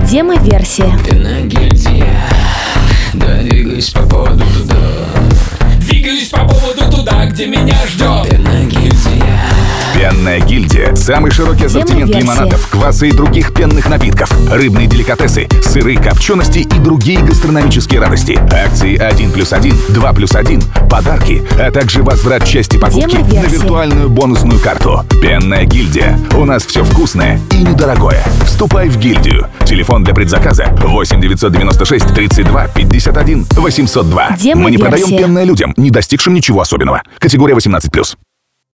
Демо-версия. Пенная гильдия. Да, двигаюсь по поводу туда. Двигаюсь по поводу туда, где меня ждет Пенная гильдия. Пенная гильдия – самый широкий ассортимент Демо-версия. лимонадов, кваса и других пенных напитков, рыбные деликатесы, сыры, копчености и другие гастрономические радости. Акции 1+1, 2+1, подарки, а также возврат части покупки на Демо-версия. виртуальную бонусную карту. Пенная гильдия. У нас все вкусное и недорогое. Вступай в гильдию. Телефон для предзаказа 8 996 32 51 802. Мы не Демо-версия. продаем пенное людям, не достигшим ничего особенного. Категория 18+.